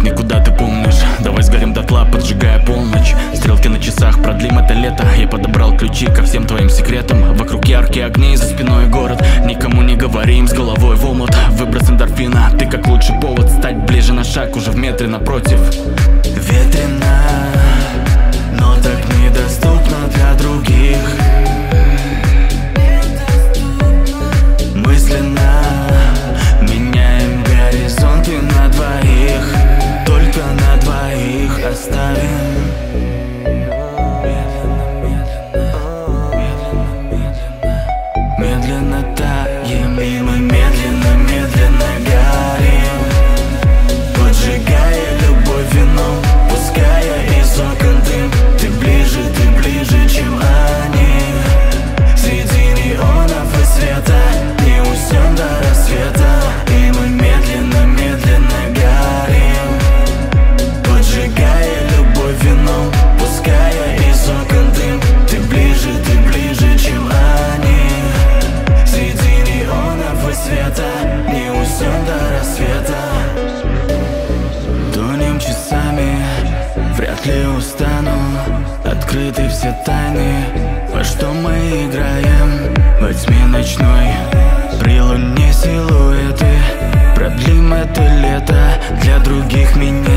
никуда, ты помнишь. Давай сгорим дотла, поджигая полночь. Стрелки на часах, продлим это лето. Я подобрал ключи ко всем твоим секретам. Вокруг яркие огни, за спиной город. Никому не говорим, с головой в омут. Выброс эндорфина, ты как лучший повод стать ближе на шаг, уже в метре напротив. Ветрено, но так недоступно для других. Мысленно меняем горизонты на двоих. Только на двоих оставим. Медленно таем, и мы медленно горим, поджигая любовь вином, пуская из окон дым. Ты ближе, чем они. Среди неонов и света не уснем до рассвета. И мы медленно горим, поджигая любовь вином, пуская из окон дым. Ты ближе, чем они. Среди неонов и света не уснем до рассвета. Тонем часами, вряд ли устану. Открыты все тайны, во что мы играем. Во тьме ночной, при луне силуэты. Продлим это лето, для других меня